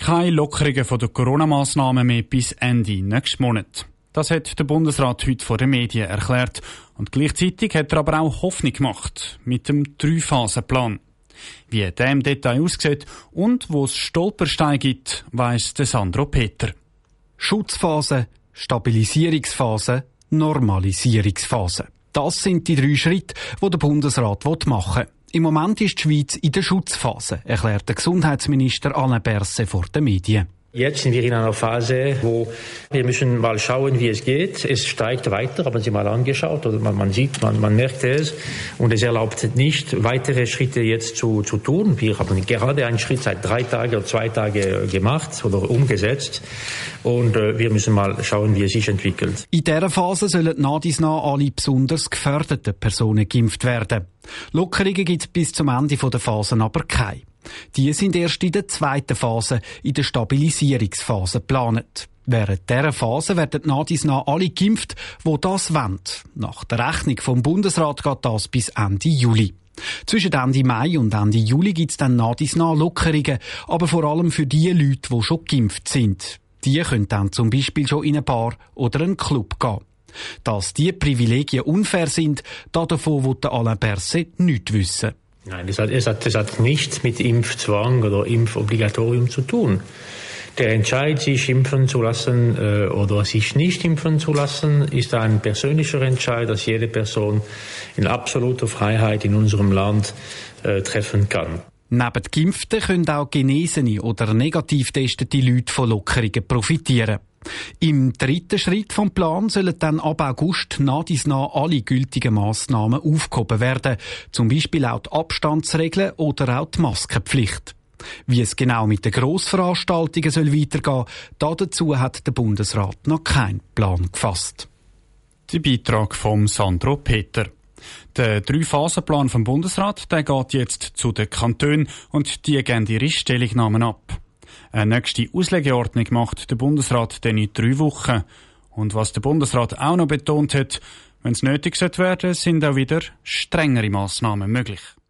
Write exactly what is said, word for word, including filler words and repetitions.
Keine Lockerungen von den Corona-Massnahmen mehr bis Ende nächsten Monat. Das hat der Bundesrat heute vor den Medien erklärt. Und gleichzeitig hat er aber auch Hoffnung gemacht mit dem Drei-Phasen-Plan. Wie der im Detail aussieht und wo es Stolpersteine gibt, weiss Sandro Peter. Schutzphase, Stabilisierungsphase, Normalisierungsphase. Das sind die drei Schritte, die der Bundesrat machen will. Im Moment ist die Schweiz in der Schutzphase, erklärt der Gesundheitsminister Alain Berset vor den Medien. Jetzt sind wir in einer Phase, wo wir müssen mal schauen, wie es geht. Es steigt weiter, haben Sie mal angeschaut, oder man, man sieht, man, man merkt es. Und es erlaubt nicht, weitere Schritte jetzt zu, zu tun. Wir haben gerade einen Schritt seit drei Tagen oder zwei Tagen gemacht oder umgesetzt. Und äh, wir müssen mal schauen, wie es sich entwickelt. In dieser Phase sollen nach dies nach alle besonders gefährdeten Personen geimpft werden. Lockerungen gibt es bis zum Ende der Phasen aber keine. Die sind erst in der zweiten Phase, in der Stabilisierungsphase, geplant. Während dieser Phase werden nach dies nach alle geimpft, die das wollen. Nach der Rechnung vom Bundesrat geht das bis Ende Juli. Zwischen Ende Mai und Ende Juli gibt es dann nach dies nach Lockerungen, aber vor allem für die Leute, die schon geimpft sind. Die können dann zum Beispiel schon in eine Bar oder einen Club gehen. Dass diese Privilegien unfair sind, davon will Alain Berset nichts wissen. Nein, das hat, es hat, das hat nichts mit Impfzwang oder Impfobligatorium zu tun. Der Entscheid, sich impfen zu lassen äh, oder sich nicht impfen zu lassen, ist ein persönlicher Entscheid, dass jede Person in absoluter Freiheit in unserem Land äh, treffen kann. Neben Geimpften können auch genesene oder negativ getestete Leute von Lockerungen profitieren. Im dritten Schritt vom Plan sollen dann ab August nach dies nach alle gültigen Massnahmen aufgehoben werden, zum Beispiel auch die Abstandsregeln oder auch die Maskenpflicht. Wie es genau mit den Grossveranstaltungen soll weitergehen, dazu hat der Bundesrat noch keinen Plan gefasst. Der Beitrag von Sandro Peter. Der Drei-Phasen-Plan vom Bundesrat, der geht jetzt zu den Kantonen und die geben ihre Stellungnahmen ab. Eine nächste Auslegeordnung macht der Bundesrat dann in drei Wochen. Und was der Bundesrat auch noch betont hat, wenn es nötig werden sollte, sind auch wieder strengere Massnahmen möglich.